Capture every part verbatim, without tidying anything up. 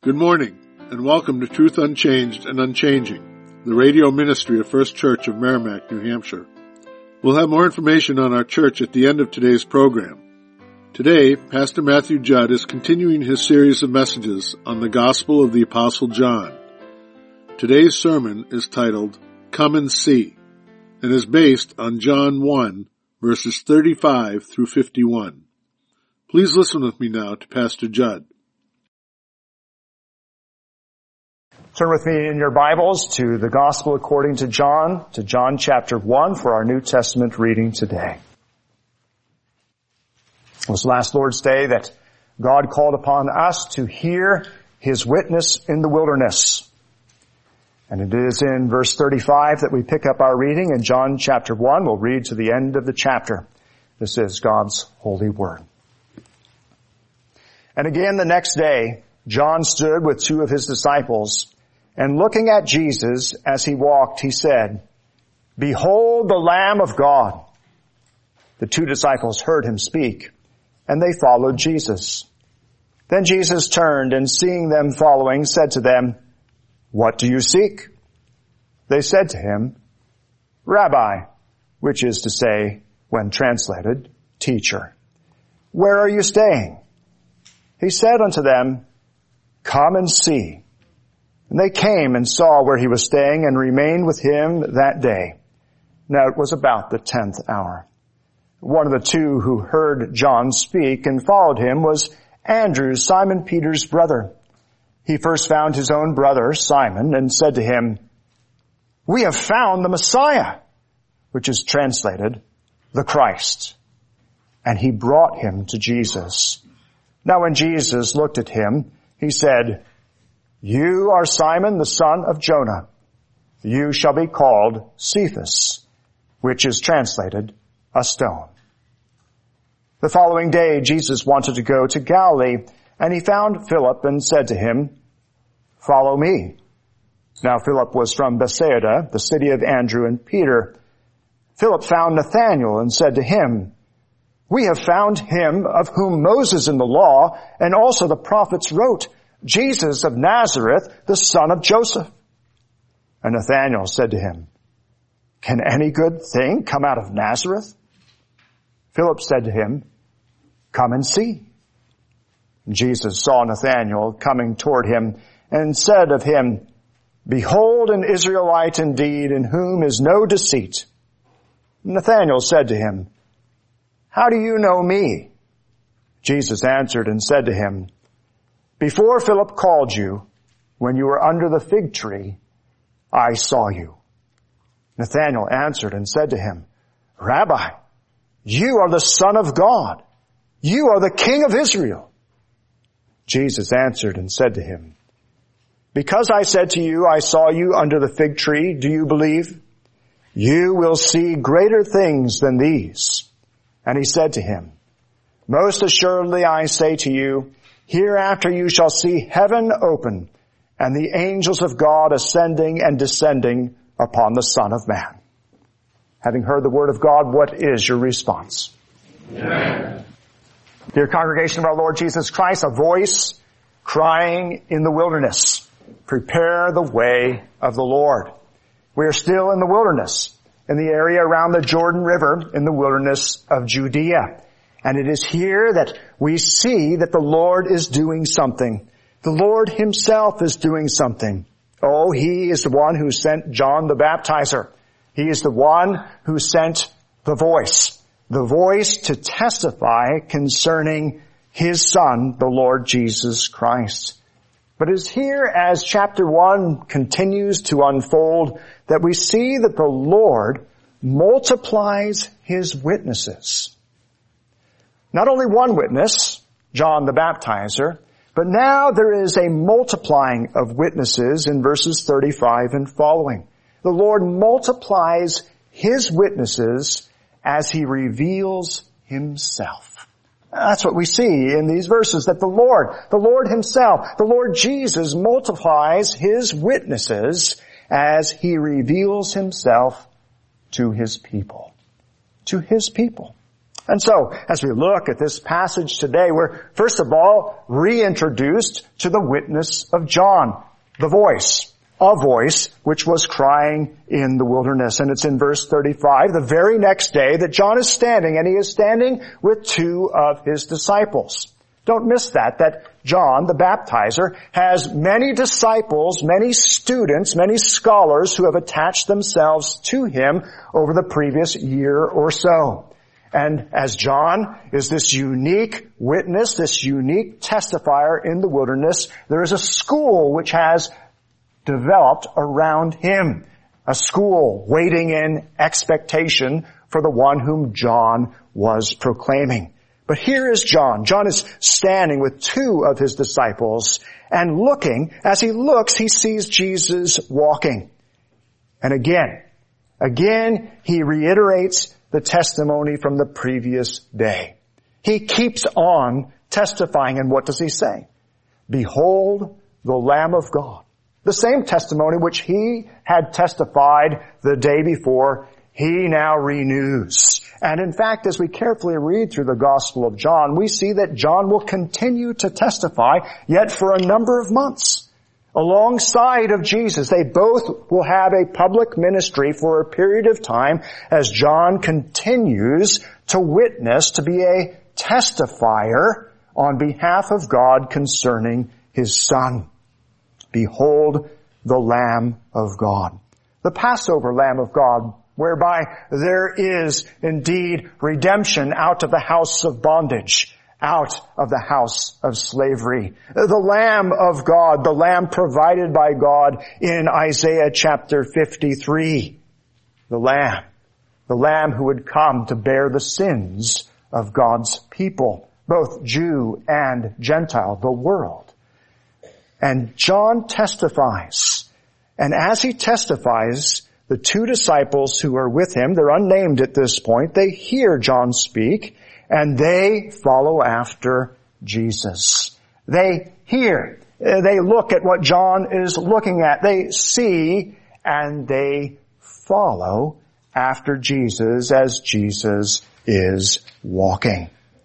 Good morning, and welcome to Truth Unchanged and Unchanging, the radio ministry of First Church of Merrimack, New Hampshire. We'll have more information on our church at the end of today's program. Today, Pastor Matthew Judd is continuing his series of messages on the Gospel of the Apostle John. Today's sermon is titled, Come and See, and is based on John one, verses thirty-five through fifty-one. Please listen with me now to Pastor Judd. Turn with me in your Bibles to the Gospel according to John, to John chapter one for our New Testament reading today. It was last Lord's Day that God called upon us to hear His witness in the wilderness. And it is in verse thirty-five that we pick up our reading in John chapter one. We'll read to the end of the chapter. This is God's holy word. And again the next day, John stood with two of his disciples, and looking at Jesus as he walked, he said, Behold the Lamb of God. The two disciples heard him speak, and they followed Jesus. Then Jesus turned, and seeing them following, said to them, What do you seek? They said to him, Rabbi, which is to say, when translated, Teacher, where are you staying? He said unto them, Come and see. And they came and saw where he was staying and remained with him that day. Now it was about the tenth hour. One of the two who heard John speak and followed him was Andrew, Simon Peter's brother. He first found his own brother, Simon, and said to him, We have found the Messiah, which is translated, the Christ. And he brought him to Jesus. Now when Jesus looked at him, he said, You are Simon, the son of Jonah. You shall be called Cephas, which is translated, a stone. The following day, Jesus wanted to go to Galilee, and he found Philip and said to him, Follow me. Now Philip was from Bethsaida, the city of Andrew and Peter. Philip found Nathanael and said to him, We have found him of whom Moses in the law and also the prophets wrote, Jesus of Nazareth, the son of Joseph. And Nathanael said to him, Can any good thing come out of Nazareth? Philip said to him, Come and see. And Jesus saw Nathanael coming toward him and said of him, Behold an Israelite indeed, in whom is no deceit. Nathanael said to him, How do you know me? Jesus answered and said to him, Before Philip called you, when you were under the fig tree, I saw you. Nathanael answered and said to him, Rabbi, you are the Son of God. You are the King of Israel. Jesus answered and said to him, Because I said to you, I saw you under the fig tree, do you believe? You will see greater things than these. And he said to him, Most assuredly I say to you, Hereafter you shall see heaven open, and the angels of God ascending and descending upon the Son of Man. Having heard the word of God, what is your response? Amen. Dear congregation of our Lord Jesus Christ, a voice crying in the wilderness, Prepare the way of the Lord. We are still in the wilderness, in the area around the Jordan River, in the wilderness of Judea. And it is here that we see that the Lord is doing something. The Lord himself is doing something. Oh, he is the one who sent John the Baptizer. He is the one who sent the voice. The voice to testify concerning his Son, the Lord Jesus Christ. But it is here as chapter one continues to unfold that we see that the Lord multiplies his witnesses. Not only one witness, John the Baptizer, but now there is a multiplying of witnesses in verses thirty-five and following. The Lord multiplies his witnesses as he reveals himself. That's what we see in these verses, that the Lord, the Lord himself, the Lord Jesus multiplies his witnesses as he reveals himself to his people. To his people. And so, as we look at this passage today, we're first of all reintroduced to the witness of John, the voice, a voice which was crying in the wilderness. And it's in verse thirty-five, the very next day that John is standing, and he is standing with two of his disciples. Don't miss that, that John, the baptizer, has many disciples, many students, many scholars who have attached themselves to him over the previous year or so. And as John is this unique witness, this unique testifier in the wilderness, there is a school which has developed around him. A school waiting in expectation for the one whom John was proclaiming. But here is John. John is standing with two of his disciples and looking. As he looks, he sees Jesus walking. And again, again, he reiterates the testimony from the previous day. He keeps on testifying, and what does he say? Behold the Lamb of God. The same testimony which he had testified the day before, he now renews. And in fact, as we carefully read through the Gospel of John, we see that John will continue to testify yet for a number of months. Alongside of Jesus, they both will have a public ministry for a period of time as John continues to witness, to be a testifier on behalf of God concerning his Son. Behold the Lamb of God. The Passover Lamb of God, whereby there is indeed redemption out of the house of bondage, out of the house of slavery. The Lamb of God, the Lamb provided by God in Isaiah chapter fifty-three. The Lamb, the Lamb who would come to bear the sins of God's people, both Jew and Gentile, the world. And John testifies. And as he testifies, the two disciples who are with him, they're unnamed at this point, they hear John speak, and they follow after Jesus. They hear, they look at what John is looking at, they see, and they follow after Jesus as Jesus is walking.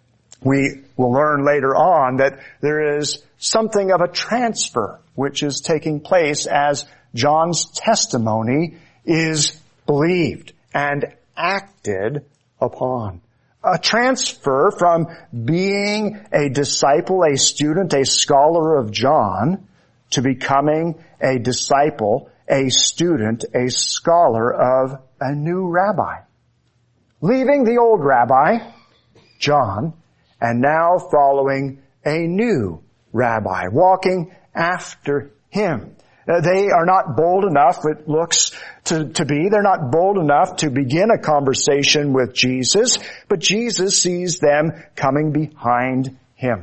We will learn later on that there is something of a transfer which is taking place as John's testimony is believed and acted upon. A transfer from being a disciple, a student, a scholar of John, to becoming a disciple, a student, a scholar of a new rabbi. Leaving the old rabbi, John, and now following a new rabbi, walking after him. They are not bold enough, it looks to, to be, they're not bold enough to begin a conversation with Jesus, but Jesus sees them coming behind him.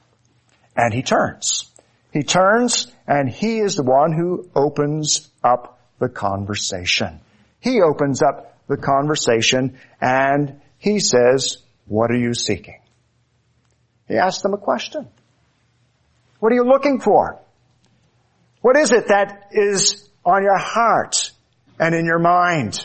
And he turns. He turns, and he is the one who opens up the conversation. He opens up the conversation, and he says, "What are you seeking?" He asks them a question. What are you looking for? What is it that is on your heart and in your mind?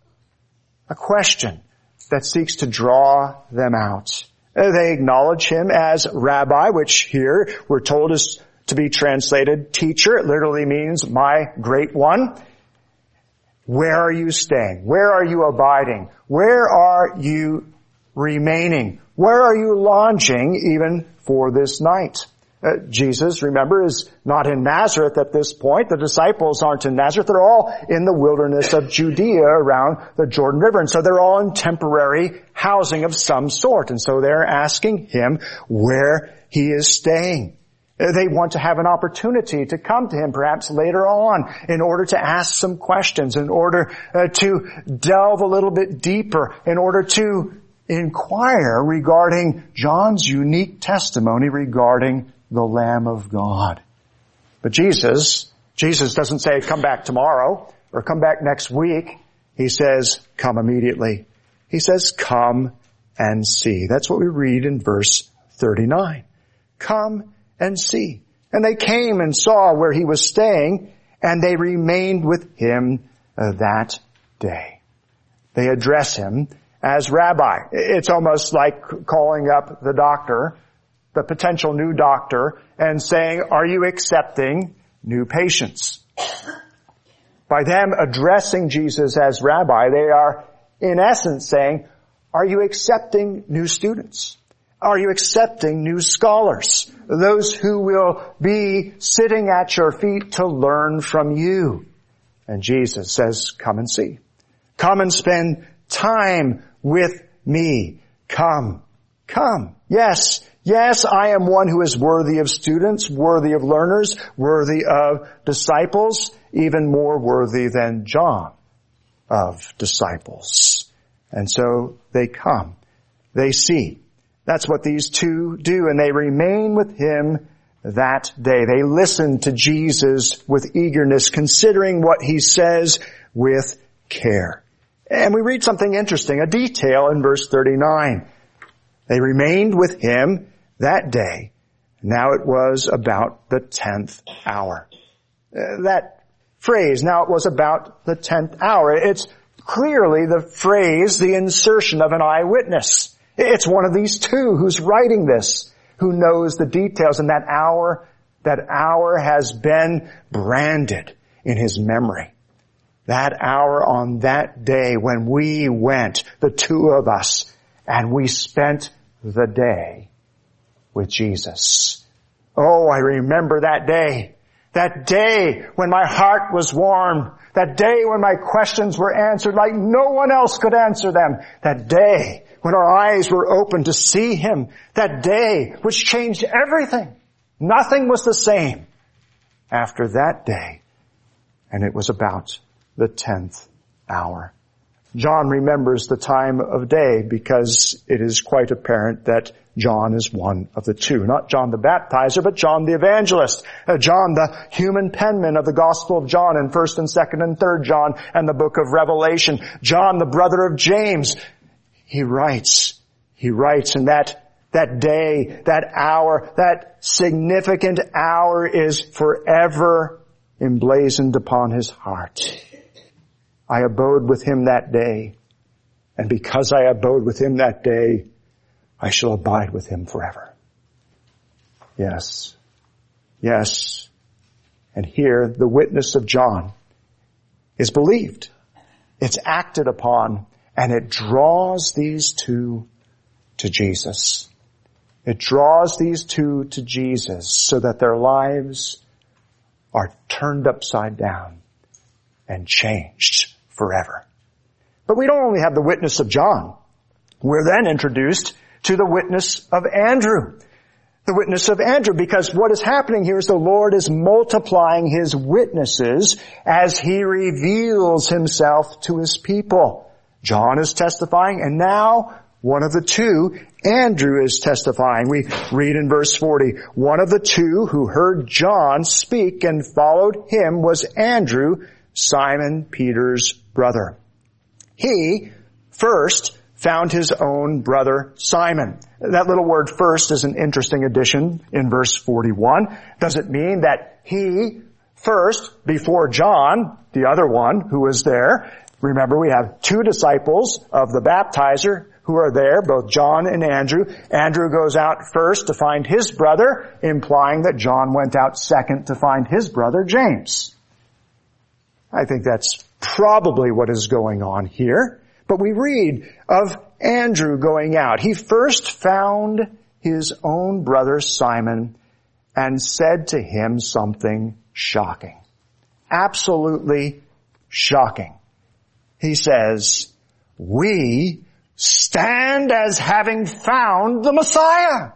A question that seeks to draw them out. They acknowledge him as rabbi, which here we're told is to be translated teacher. It literally means my great one. Where are you staying? Where are you abiding? Where are you remaining? Where are you lodging even for this night? Uh, Jesus, remember, is not in Nazareth at this point. The disciples aren't in Nazareth. They're all in the wilderness of Judea around the Jordan River. And so they're all in temporary housing of some sort. And so they're asking him where he is staying. Uh, they want to have an opportunity to come to him perhaps later on in order to ask some questions, in order uh, to delve a little bit deeper, in order to inquire regarding John's unique testimony regarding the Lamb of God. But Jesus, Jesus doesn't say, come back tomorrow or come back next week. He says, come immediately. He says, come and see. That's what we read in verse thirty-nine. Come and see. And they came and saw where he was staying, and they remained with him uh, that day. They address him as rabbi. It's almost like calling up the doctor, the potential new doctor, and saying, are you accepting new patients? By them addressing Jesus as rabbi, they are in essence saying, are you accepting new students? Are you accepting new scholars? Those who will be sitting at your feet to learn from you. And Jesus says, come and see. Come and spend time with me. Come. Come. Yes. Yes, I am one who is worthy of students, worthy of learners, worthy of disciples, even more worthy than John of disciples. And so they come. They see. That's what these two do, and they remain with him that day. They listen to Jesus with eagerness, considering what he says with care. And we read something interesting, a detail in verse thirty-nine. They remained with him that day. Now it was about the tenth hour. Uh, that phrase, now it was about the tenth hour. It's clearly the phrase, the insertion of an eyewitness. It's one of these two who's writing this, who knows the details, and that hour, that hour has been branded in his memory. That hour on that day when we went, the two of us, and we spent the day with Jesus. Oh, I remember that day. That day when my heart was warmed. That day when my questions were answered like no one else could answer them. That day when our eyes were open to see him. That day which changed everything. Nothing was the same after that day. And it was about the tenth hour. John remembers the time of day because it is quite apparent that John is one of the two. Not John the Baptizer, but John the Evangelist. Uh, John, the human penman of the Gospel of John in first and second and third John and the book of Revelation. John, the brother of James. He writes, he writes, and that, that day, that hour, that significant hour is forever emblazoned upon his heart. I abode with him that day, and because I abode with him that day, I shall abide with him forever. Yes. Yes. And here, the witness of John is believed. It's acted upon, and it draws these two to Jesus. It draws these two to Jesus so that their lives are turned upside down and changed forever. But we don't only have the witness of John. We're then introduced to the witness of Andrew. The witness of Andrew, because what is happening here is the Lord is multiplying his witnesses as he reveals himself to his people. John is testifying, and now one of the two, Andrew, is testifying. We read in verse forty, one of the two who heard John speak and followed him was Andrew, Simon Peter's brother. He first found his own brother Simon. That little word first is an interesting addition in verse forty-one. Does it mean that he first, before John, the other one who was there? Remember, we have two disciples of the baptizer who are there, both John and Andrew. Andrew goes out first to find his brother, implying that John went out second to find his brother James. I think that's probably what is going on here. But we read of Andrew going out. He first found his own brother Simon and said to him something shocking. Absolutely shocking. He says, we stand as having found the Messiah.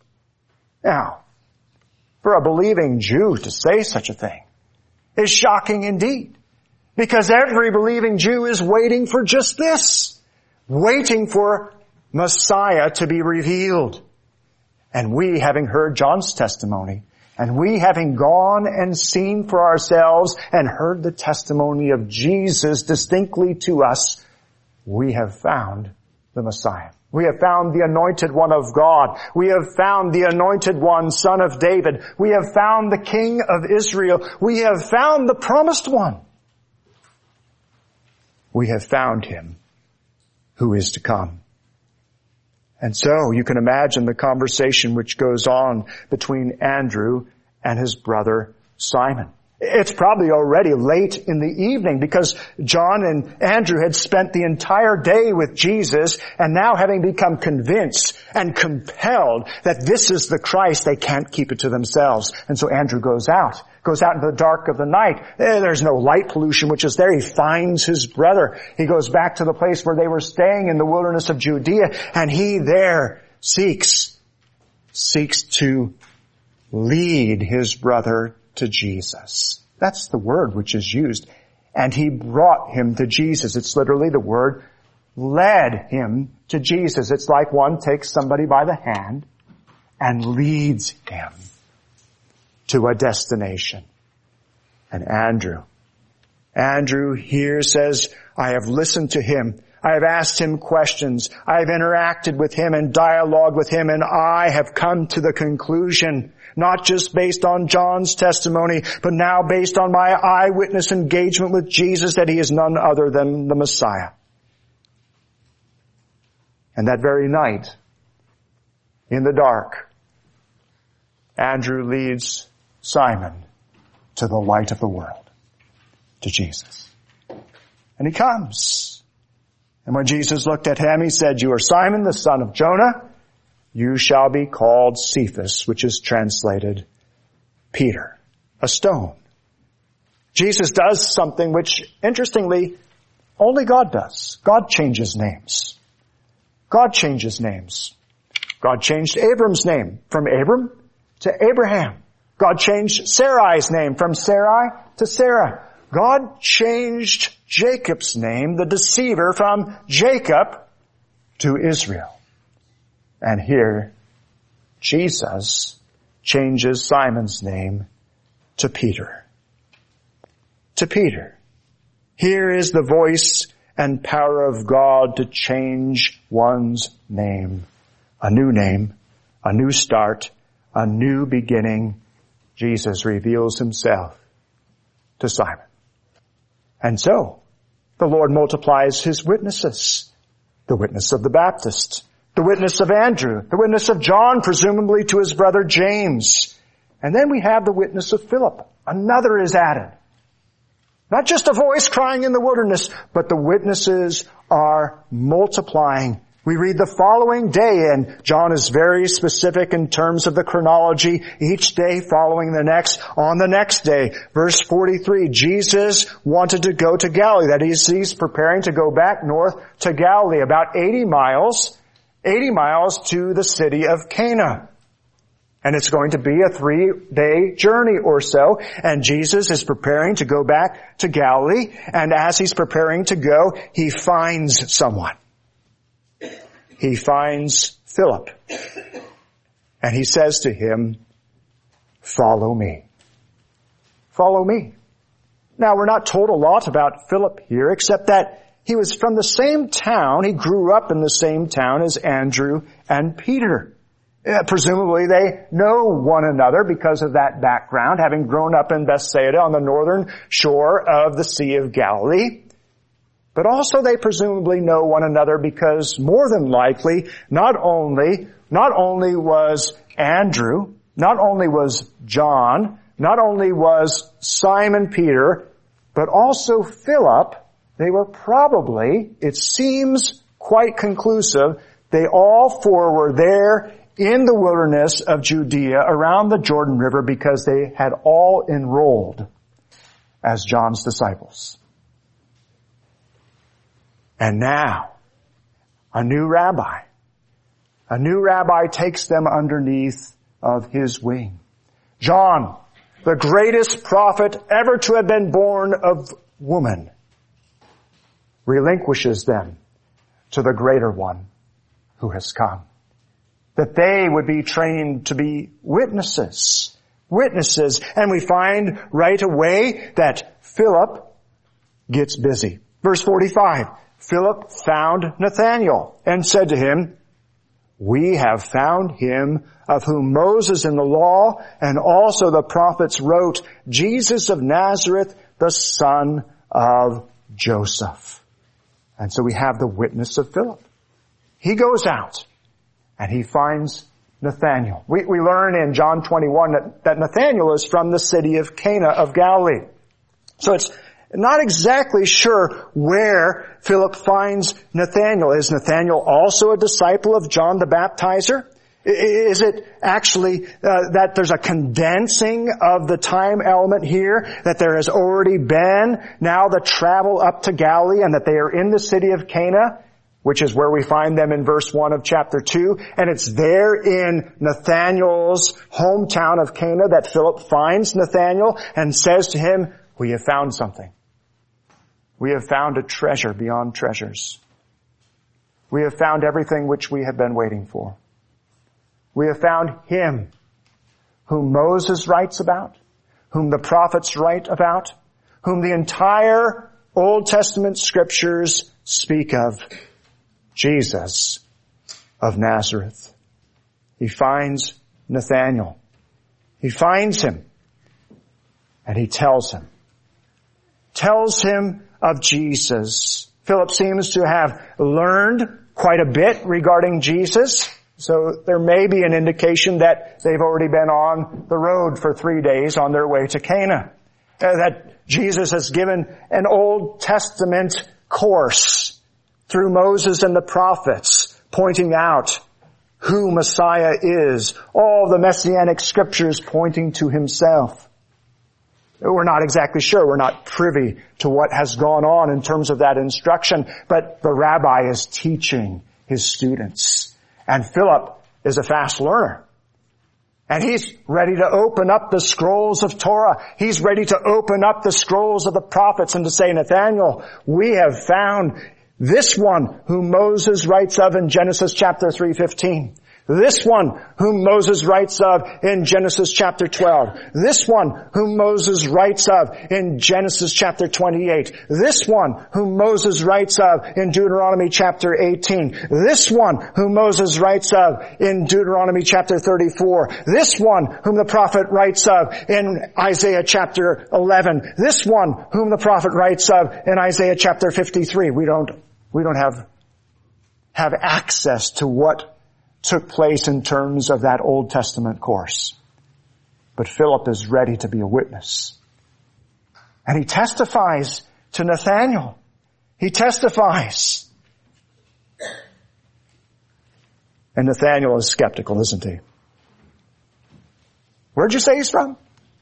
Now, for a believing Jew to say such a thing is shocking indeed. Because every believing Jew is waiting for just this. Waiting for Messiah to be revealed. And we, having heard John's testimony, and we having gone and seen for ourselves and heard the testimony of Jesus distinctly to us, we have found the Messiah. We have found the anointed one of God. We have found the anointed one, son of David. We have found the King of Israel. We have found the promised one. We have found him who is to come. And so you can imagine the conversation which goes on between Andrew and his brother Simon. It's probably already late in the evening because John and Andrew had spent the entire day with Jesus, and now having become convinced and compelled that this is the Christ, they can't keep it to themselves. And so Andrew goes out, goes out into the dark of the night. There's no light pollution which is there. He finds his brother. He goes back to the place where they were staying in the wilderness of Judea, and he there seeks, seeks to lead his brother to Jesus. That's the word which is used. And he brought him to Jesus. It's literally the word led him to Jesus. It's like one takes somebody by the hand and leads him to a destination. And Andrew, Andrew here says, I have listened to him. I have asked him questions. I have interacted with him and dialogued with him, and I have come to the conclusion, not just based on John's testimony, but now based on my eyewitness engagement with Jesus, that he is none other than the Messiah. And that very night, in the dark, Andrew leads Simon to the light of the world, to Jesus. And he comes. And when Jesus looked at him, he said, you are Simon, the son of Jonah. You shall be called Cephas, which is translated Peter, a stone. Jesus does something which, interestingly, only God does. God changes names. God changes names. God changed Abram's name from Abram to Abraham. God changed Sarai's name from Sarai to Sarah. God changed Jacob's name, the deceiver, from Jacob to Israel. And here, Jesus changes Simon's name to Peter. To Peter. Here is the voice and power of God to change one's name. A new name, a new start, a new beginning. Jesus reveals himself to Simon. And so, the Lord multiplies his witnesses. The witness of the Baptist, the witness of Andrew, the witness of John, presumably to his brother James. And then we have the witness of Philip. Another is added. Not just a voice crying in the wilderness, but the witnesses are multiplying. We read the following day, and John is very specific in terms of the chronology, each day following the next. On the next day, verse forty-three, Jesus wanted to go to Galilee. That is, he's preparing to go back north to Galilee, about eighty miles, eighty miles to the city of Cana. And it's going to be a three-day journey or so. And Jesus is preparing to go back to Galilee. And as he's preparing to go, he finds someone. He finds Philip. And he says to him, follow me. Follow me. Now, we're not told a lot about Philip here, except that he was from the same town. He grew up in the same town as Andrew and Peter. Uh, presumably they know one another because of that background, having grown up in Bethsaida on the northern shore of the Sea of Galilee. But also they presumably know one another because more than likely, not only, not only was Andrew, not only was John, not only was Simon Peter, but also Philip, they were probably, it seems quite conclusive, they all four were there in the wilderness of Judea around the Jordan River because they had all enrolled as John's disciples. And now, a new rabbi, a new rabbi takes them underneath of his wing. John, the greatest prophet ever to have been born of woman, relinquishes them to the greater one who has come. That they would be trained to be witnesses. Witnesses. And we find right away that Philip gets busy. Verse forty-five. Philip found Nathanael and said to him, we have found him of whom Moses in the law and also the prophets wrote, Jesus of Nazareth, the son of Joseph. And so we have the witness of Philip. He goes out and he finds Nathanael. We, we learn in John twenty-one that, that Nathanael is from the city of Cana of Galilee. So it's not exactly sure where Philip finds Nathanael. Is Nathanael also a disciple of John the Baptizer? Is it actually uh, that there's a condensing of the time element here, that there has already been now the travel up to Galilee and that they are in the city of Cana, which is where we find them in verse one of chapter two, and it's there in Nathanael's hometown of Cana that Philip finds Nathanael and says to him, "We have found something. We have found a treasure beyond treasures. We have found everything which we have been waiting for. We have found him whom Moses writes about, whom the prophets write about, whom the entire Old Testament scriptures speak of, Jesus of Nazareth." He finds Nathanael. He finds him and he tells him. Tells him of Jesus. Philip seems to have learned quite a bit regarding Jesus. So there may be an indication that they've already been on the road for three days on their way to Cana. Uh, that Jesus has given an Old Testament course through Moses and the prophets, pointing out who Messiah is. All the Messianic scriptures pointing to himself. We're not exactly sure. We're not privy to what has gone on in terms of that instruction, but the rabbi is teaching his students. And Philip is a fast learner. And he's ready to open up the scrolls of Torah. He's ready to open up the scrolls of the prophets and to say, "Nathanael, we have found this one whom Moses writes of in Genesis chapter three fifteen. This one whom Moses writes of in Genesis chapter twelve. This one whom Moses writes of in Genesis chapter twenty-eight. This one whom Moses writes of in Deuteronomy chapter eighteen. This one whom Moses writes of in Deuteronomy chapter thirty-four. This one whom the prophet writes of in Isaiah chapter eleven. This one whom the prophet writes of in Isaiah chapter fifty-three. We don't, we don't have, have access to what took place in terms of that Old Testament course. But Philip is ready to be a witness. And he testifies to Nathanael. He testifies. And Nathanael is skeptical, isn't he? Where'd you say he's from?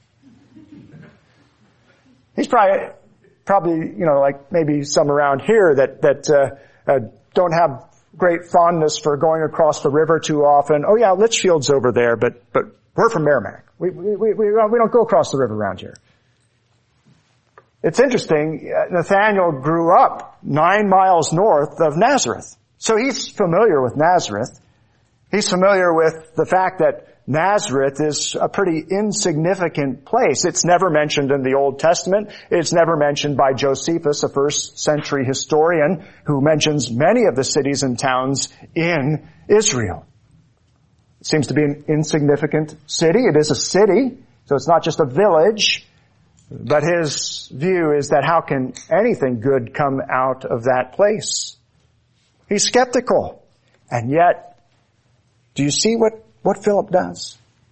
He's probably, probably, you know, like maybe some around here that, that, uh, uh don't have great fondness for going across the river too often. Oh yeah, Litchfield's over there, but, but we're from Merrimack. We, we, we, we don't go across the river around here. It's interesting, Nathanael grew up nine miles north of Nazareth. So he's familiar with Nazareth. He's familiar with the fact that Nazareth is a pretty insignificant place. It's never mentioned in the Old Testament. It's never mentioned by Josephus, a first century historian who mentions many of the cities and towns in Israel. It seems to be an insignificant city. It is a city, so it's not just a village. But his view is that how can anything good come out of that place? He's skeptical. And yet, do you see what What Philip does?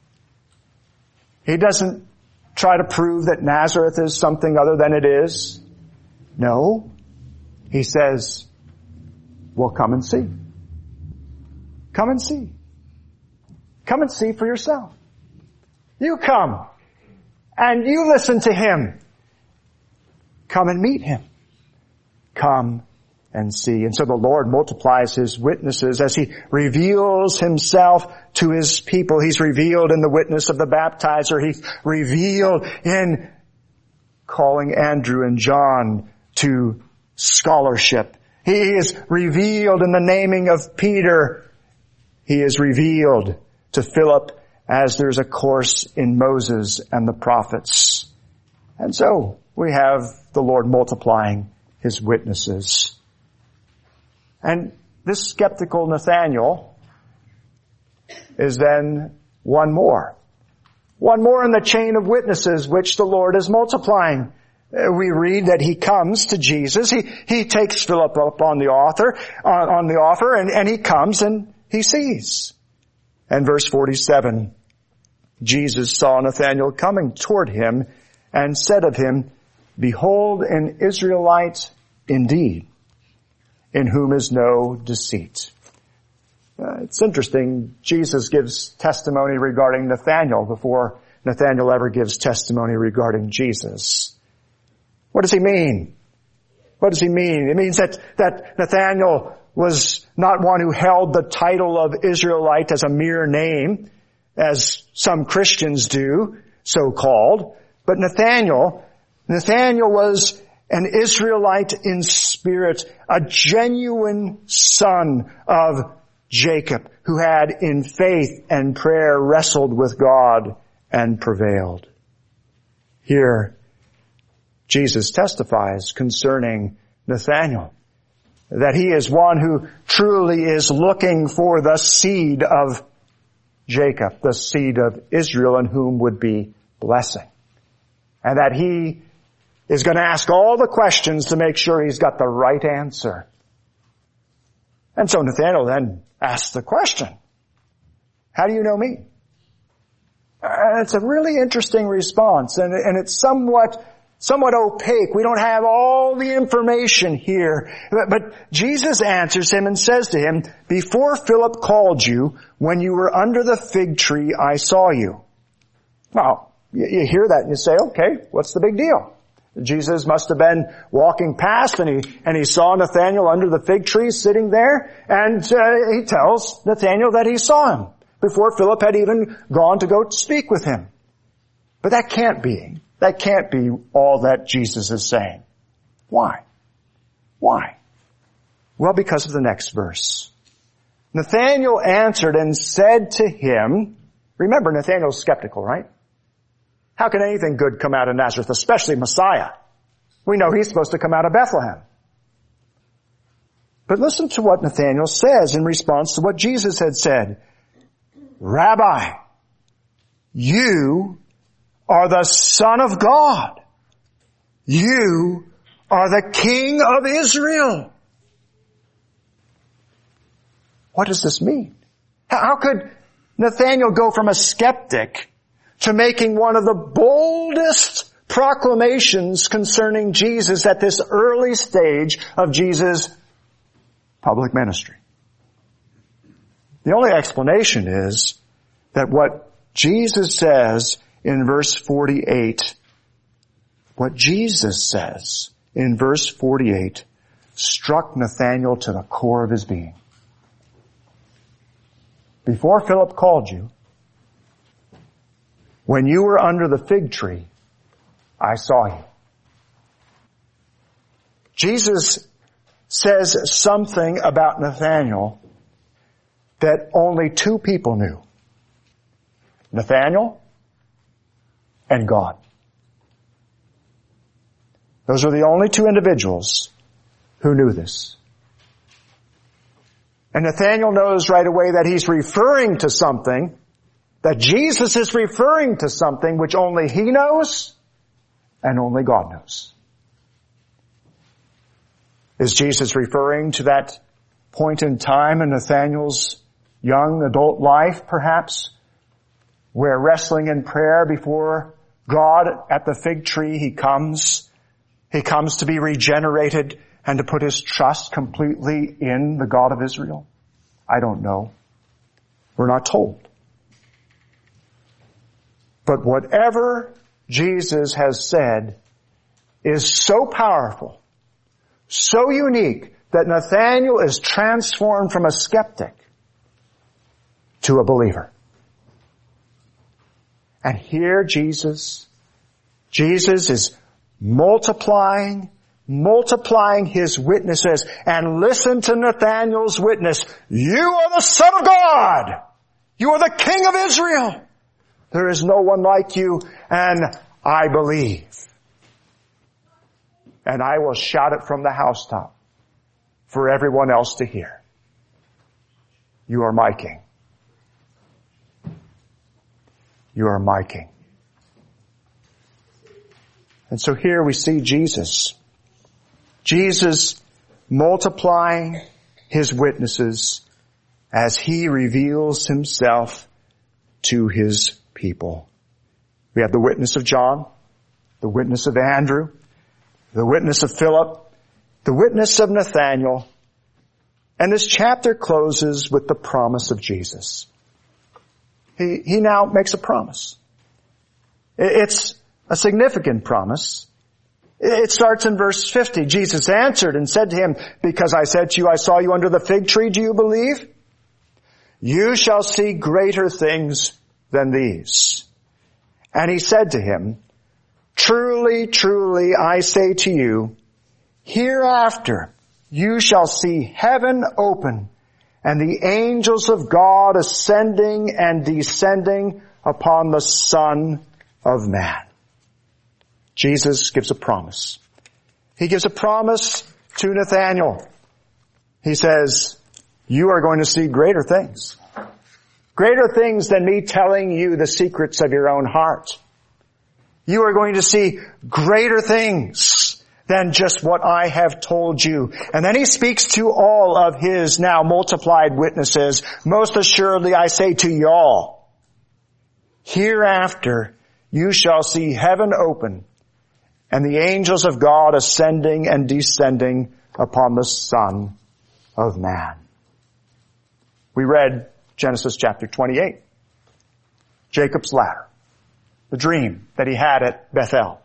He doesn't try to prove that Nazareth is something other than it is. No. He says, well, come and see. Come and see. Come and see for yourself. You come and you listen to him. Come and meet him. Come and see. And so the Lord multiplies his witnesses as he reveals himself to his people. He's revealed in the witness of the baptizer. He's revealed in calling Andrew and John to scholarship. He is revealed in the naming of Peter. He is revealed to Philip as there's a course in Moses and the prophets. And so we have the Lord multiplying his witnesses. And this skeptical Nathanael is then one more. One more in the chain of witnesses which the Lord is multiplying. we read that he comes to Jesus. He, he takes Philip up on the author, on, on the offer, and, and he comes and he sees. And verse forty-seven, Jesus saw Nathanael coming toward him and said of him, "Behold, an Israelite indeed, in whom is no deceit." Uh, it's interesting. Jesus gives testimony regarding Nathanael before Nathanael ever gives testimony regarding Jesus. What does he mean? What does he mean? It means that, that Nathanael was not one who held the title of Israelite as a mere name, as some Christians do, so-called. But Nathanael, Nathanael was an Israelite in spirit, a genuine son of Jacob, who had in faith and prayer wrestled with God and prevailed. Here, Jesus testifies concerning Nathanael that he is one who truly is looking for the seed of Jacob, the seed of Israel, in whom would be blessing. And that he is going to ask all the questions to make sure he's got the right answer. And so Nathanael then asks the question, "How do you know me?" And it's a really interesting response, and, and it's somewhat somewhat opaque. We don't have all the information here. But, but Jesus answers him and says to him, "Before Philip called you, when you were under the fig tree, I saw you." Well, you, you hear that and you say, okay, what's the big deal? Jesus must have been walking past and he, and he saw Nathanael under the fig tree sitting there, and uh, he tells Nathanael that he saw him before Philip had even gone to go speak with him. But that can't be. That can't be all that Jesus is saying. Why? Why? Well, because of the next verse. Nathanael answered and said to him, remember, Nathanael's skeptical, right? How can anything good come out of Nazareth, especially Messiah? We know he's supposed to come out of Bethlehem. But listen to what Nathanael says in response to what Jesus had said. "Rabbi, you are the Son of God. You are the King of Israel." What does this mean? How could Nathanael go from a skeptic to making one of the boldest proclamations concerning Jesus at this early stage of Jesus' public ministry? The only explanation is that what Jesus says in verse forty-eight, what Jesus says in verse forty-eight struck Nathanael to the core of his being. Before Philip called you, when you were under the fig tree, I saw you. Jesus says something about Nathanael that only two people knew. Nathanael and God. Those are the only two individuals who knew this. And Nathanael knows right away that he's referring to something, that Jesus is referring to something which only he knows and only God knows. Is Jesus referring to that point in time in Nathanael's young adult life, perhaps, where wrestling in prayer before God at the fig tree, he comes, he comes to be regenerated and to put his trust completely in the God of Israel? I don't know. We're not told. But whatever Jesus has said is so powerful, so unique, that Nathanael is transformed from a skeptic to a believer. And here Jesus, Jesus is multiplying, multiplying his witnesses. And listen to Nathanael's witness. You are the Son of God. You are the King of Israel. There is no one like you, and I believe. And I will shout it from the housetop for everyone else to hear. You are my King. You are my King. And so here we see Jesus. Jesus multiplying his witnesses as he reveals himself to his people. We have the witness of John, the witness of Andrew, the witness of Philip, the witness of Nathanael, and this chapter closes with the promise of Jesus. He, he now makes a promise. It's a significant promise. It starts in verse fifty. Jesus answered and said to him, because I said to you, I saw you under the fig tree, do you believe? You shall see greater things than these. And he said to him, truly, truly, I say to you, hereafter you shall see heaven open and the angels of God ascending and descending upon the Son of Man. Jesus gives a promise. He gives a promise to Nathanael. He says, you are going to see greater things. Greater things than me telling you the secrets of your own heart. You are going to see greater things than just what I have told you. And then he speaks to all of his now multiplied witnesses. Most assuredly I say to y'all, hereafter you shall see heaven open and the angels of God ascending and descending upon the Son of Man. We read Genesis chapter twenty-eight. Jacob's ladder. The dream that he had at Bethel.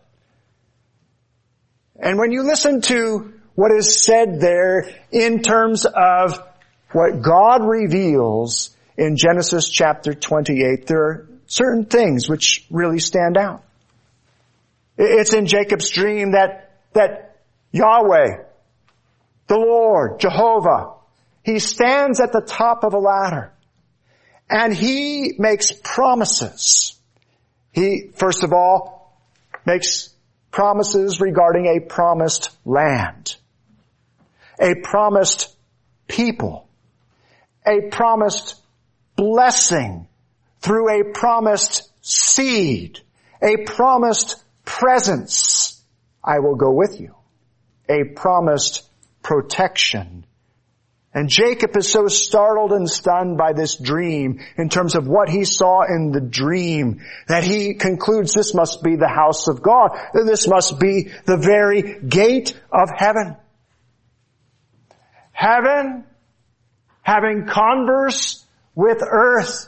And when you listen to what is said there in terms of what God reveals in Genesis chapter twenty-eight, there are certain things which really stand out. It's in Jacob's dream that, that Yahweh, the Lord, Jehovah, he stands at the top of a ladder and he makes promises. He, first of all, makes promises regarding a promised land, a promised people, a promised blessing through a promised seed, a promised presence. I will go with you. A promised protection. And Jacob is so startled and stunned by this dream in terms of what he saw in the dream that he concludes this must be the house of God. This must be the very gate of heaven. Heaven having converse with earth.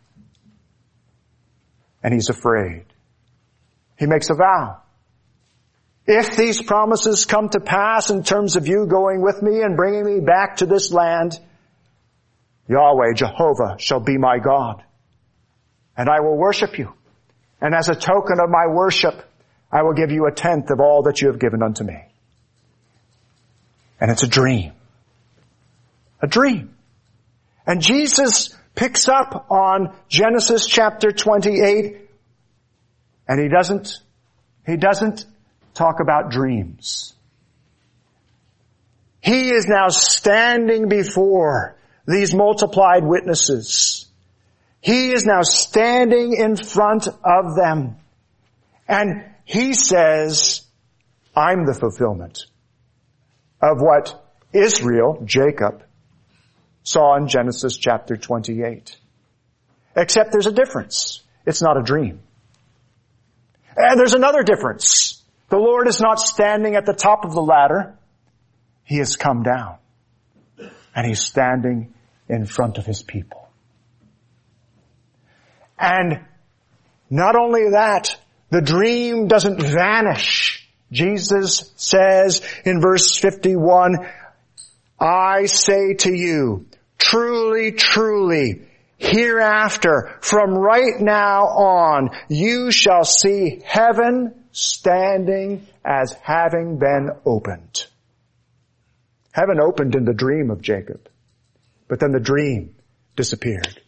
And he's afraid. He makes a vow. If these promises come to pass in terms of you going with me and bringing me back to this land, Yahweh, Jehovah, shall be my God. And I will worship you. And as a token of my worship, I will give you a tenth of all that you have given unto me. And it's a dream. A dream. And Jesus picks up on Genesis chapter twenty-eight, and he doesn't, he doesn't talk about dreams. He is now standing before these multiplied witnesses. He is now standing in front of them. And he says, I'm the fulfillment of what Israel, Jacob, saw in Genesis chapter twenty-eight. Except there's a difference. It's not a dream. And there's another difference. The Lord is not standing at the top of the ladder. He has come down. And he's standing in front of his people. And not only that, the dream doesn't vanish. Jesus says in verse fifty-one, I say to you, truly, truly, hereafter, from right now on, you shall see heaven standing as having been opened. Heaven opened in the dream of Jacob, but then the dream disappeared.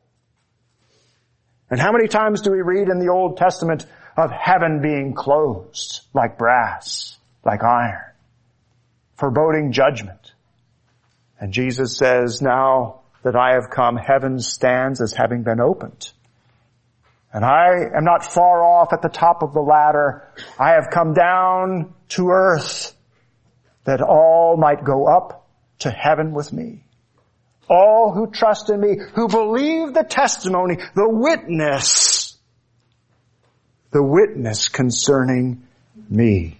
And how many times do we read in the Old Testament of heaven being closed like brass, like iron, foreboding judgment? And Jesus says, now that I have come, heaven stands as having been opened. And I am not far off at the top of the ladder. I have come down to earth that all might go up to heaven with me. All who trust in me, who believe the testimony, the witness, the witness concerning me.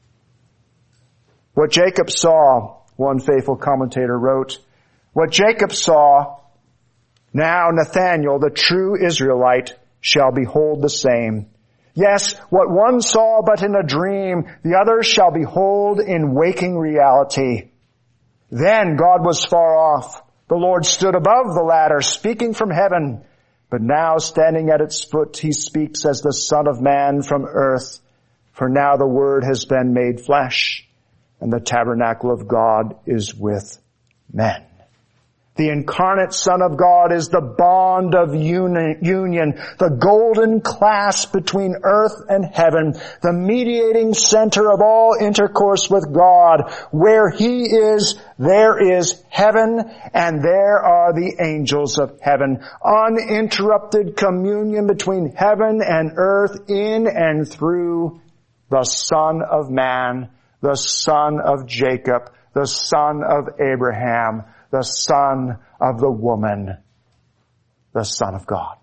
What Jacob saw, one faithful commentator wrote, what Jacob saw, now Nathanael, the true Israelite, shall behold the same. Yes, what one saw but in a dream, the other shall behold in waking reality. Then God was far off. The Lord stood above the ladder, speaking from heaven. But now, standing at its foot, he speaks as the Son of Man from earth. For now the Word has been made flesh, and the tabernacle of God is with men. The incarnate Son of God is the bond of uni- union, the golden clasp between earth and heaven, the mediating center of all intercourse with God. Where He is, there is heaven, and there are the angels of heaven. Uninterrupted communion between heaven and earth in and through the Son of Man, the Son of Jacob, the Son of Abraham, the Son of the woman, the Son of God.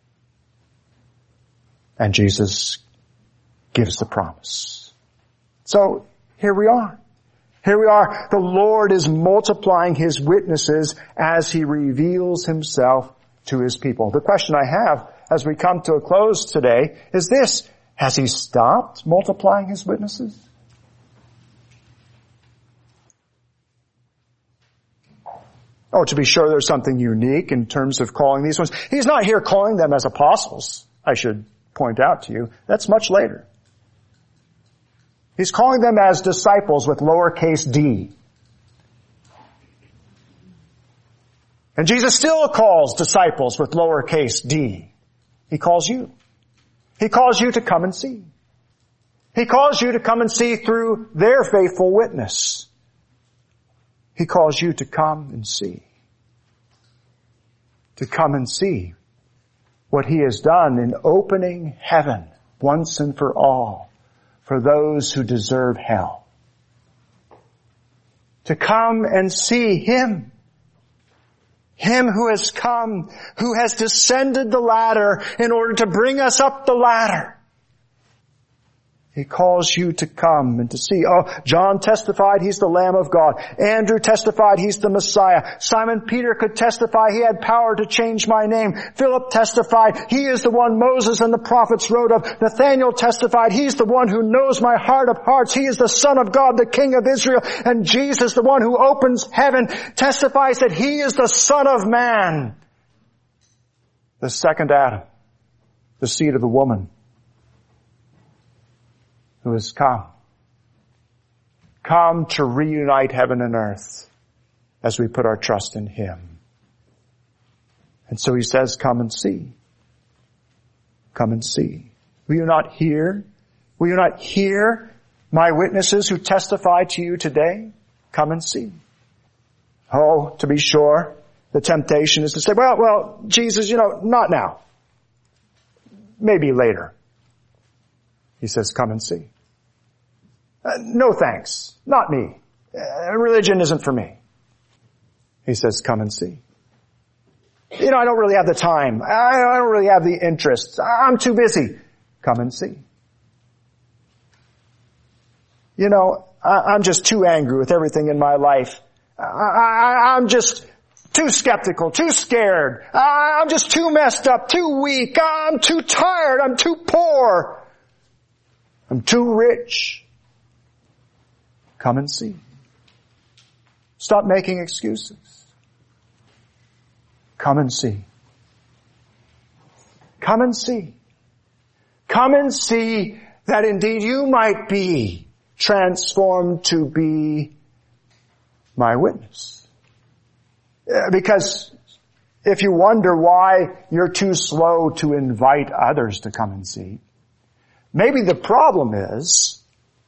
And Jesus gives the promise. So here we are. Here we are. The Lord is multiplying His witnesses as He reveals Himself to His people. The question I have as we come to a close today is this: has He stopped multiplying His witnesses? Oh, to be sure, there's something unique in terms of calling these ones. He's not here calling them as apostles, I should point out to you. That's much later. He's calling them as disciples with lowercase d. And Jesus still calls disciples with lowercase d. He calls you. He calls you to come and see. He calls you to come and see through their faithful witness. He calls you to come and see. To come and see what He has done in opening heaven once and for all for those who deserve hell. To come and see Him. Him who has come, who has descended the ladder in order to bring us up the ladder. He calls you to come and to see. Oh, John testified He's the Lamb of God. Andrew testified He's the Messiah. Simon Peter could testify He had power to change my name. Philip testified He is the one Moses and the prophets wrote of. Nathanael testified He's the one who knows my heart of hearts. He is the Son of God, the King of Israel. And Jesus, the one who opens heaven, testifies that He is the Son of Man. The second Adam, the seed of the woman, who has come. Come to reunite heaven and earth as we put our trust in Him. And so He says, come and see. Come and see. Will you not hear? Will you not hear my witnesses who testify to you today? Come and see. Oh, to be sure, the temptation is to say, well, well, Jesus, you know, not now. Maybe later. He says, come and see. Uh, no thanks. Not me. Uh, religion isn't for me. He says, come and see. You know, I don't really have the time. I, I don't really have the interest. I'm too busy. Come and see. You know, I, I'm just too angry with everything in my life. I, I, I'm just too skeptical, too scared. I, I'm just too messed up, too weak. I'm too tired. I'm too poor. I'm too rich. Come and see. Stop making excuses. Come and see. Come and see. Come and see that indeed you might be transformed to be my witness. Because if you wonder why you're too slow to invite others to come and see, maybe the problem is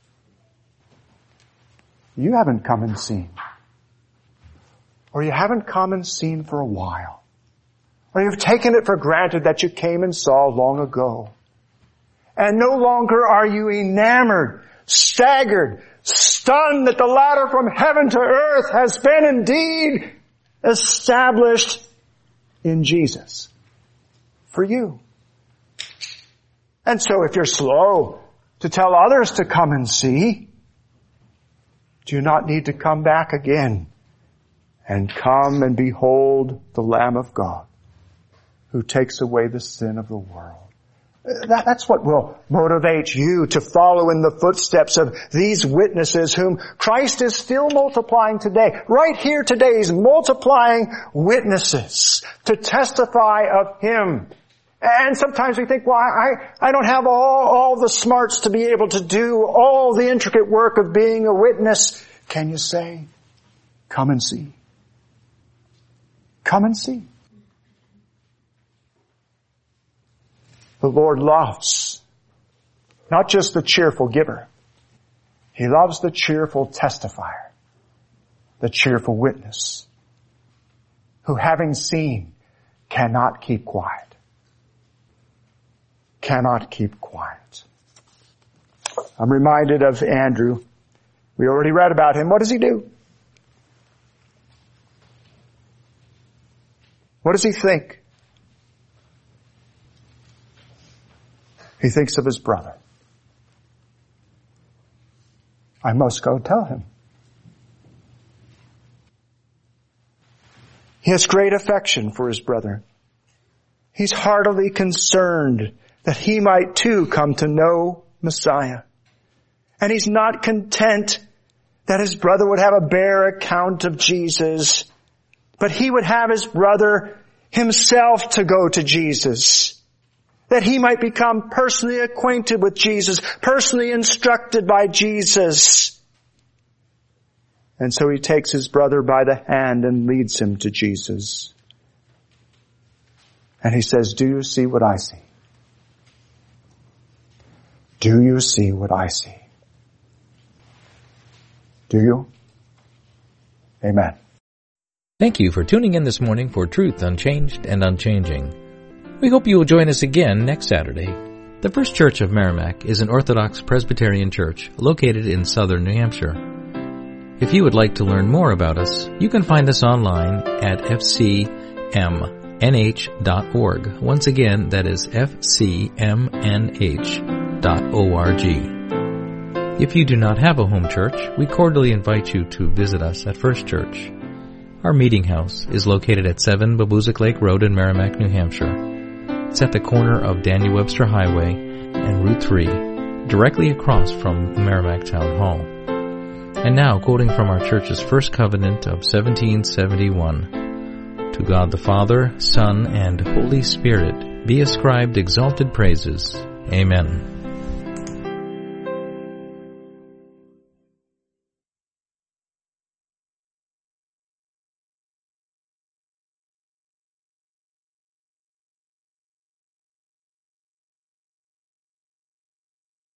you haven't come and seen. Or you haven't come and seen for a while. Or you've taken it for granted that you came and saw long ago. And no longer are you enamored, staggered, stunned that the ladder from heaven to earth has been indeed established in Jesus for you. And so if you're slow to tell others to come and see, do you not need to come back again and come and behold the Lamb of God who takes away the sin of the world? That, that's what will motivate you to follow in the footsteps of these witnesses whom Christ is still multiplying today. Right here today, He's multiplying witnesses to testify of Him. And sometimes we think, well, I, I don't have all, all the smarts to be able to do all the intricate work of being a witness. Can you say, come and see? Come and see. The Lord loves not just the cheerful giver. He loves the cheerful testifier, the cheerful witness, who having seen cannot keep quiet. Cannot keep quiet. I'm reminded of Andrew. We already read about him. What does he do? What does he think? He thinks of his brother. I must go tell him. He has great affection for his brother. He's heartily concerned that he might too come to know Messiah. And he's not content that his brother would have a bare account of Jesus, but he would have his brother himself to go to Jesus, that he might become personally acquainted with Jesus, personally instructed by Jesus. And so he takes his brother by the hand and leads him to Jesus. And he says, do you see what I see? Do you see what I see? Do you? Amen. Thank you for tuning in this morning for Truth Unchanged and Unchanging. We hope you will join us again next Saturday. The First Church of Merrimack is an Orthodox Presbyterian church located in southern New Hampshire. If you would like to learn more about us, you can find us online at f c m n h dot org. Once again, that is f c m n h dot org. If you do not have a home church, we cordially invite you to visit us at First Church. Our meeting house is located at seven Babuzik Lake Road in Merrimack, New Hampshire. It's at the corner of Daniel Webster Highway and Route three, directly across from the Merrimack Town Hall. And now, quoting from our church's first covenant of seventeen seventy-one, to God the Father, Son, and Holy Spirit be ascribed exalted praises. Amen.